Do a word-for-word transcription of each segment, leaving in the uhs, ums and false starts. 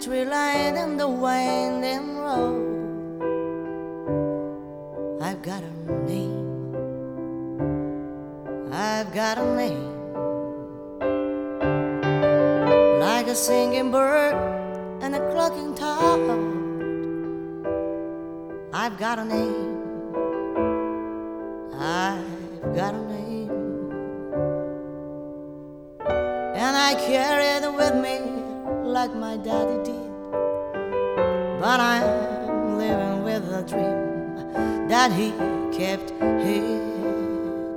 country light and the winding road. I've got a name, I've got a name, like a singing bird and a clucking toad. I've got a name, I've got a name, and I carry it with me like my daddy did. But I'm living with a dream that he kept hid,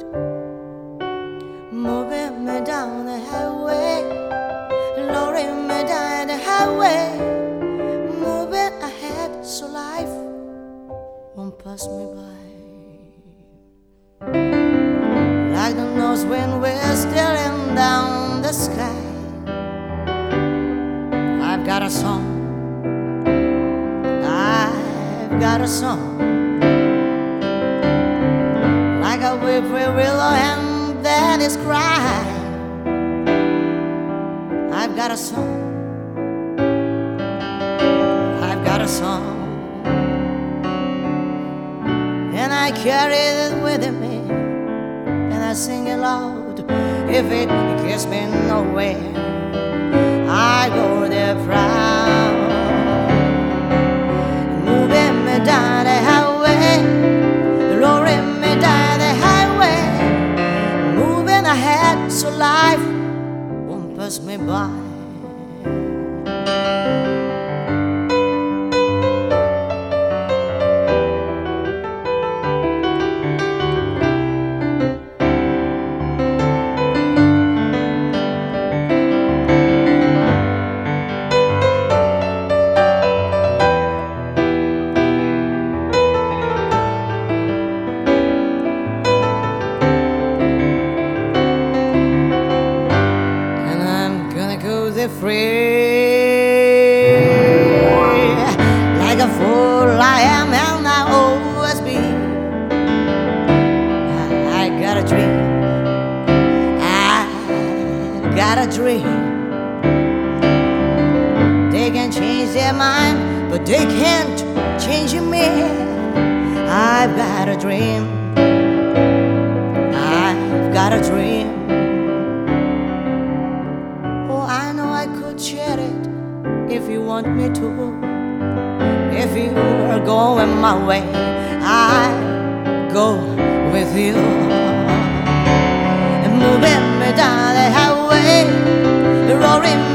moving me down the highway, lowering me down the highway, moving ahead so life won't pass me by. Like the north wind we're staring down the sky, I've got a song, I've got a song, like a whippoorwill willow and that is crying. I've got a song, I've got a song, and I carry it with me, and I sing it loud. If it gets me nowhere, I go there proud, moving me down the highway, lowering me down the highway, moving ahead so life won't pass me by. Free, like a fool I am and I always be. I got a dream, I got a dream. They can change their mind, but they can't change me. I've got a dream, I've got a dream. Share it if you want me to. If you are going my way, I go with you. And moving me down the highway, roaring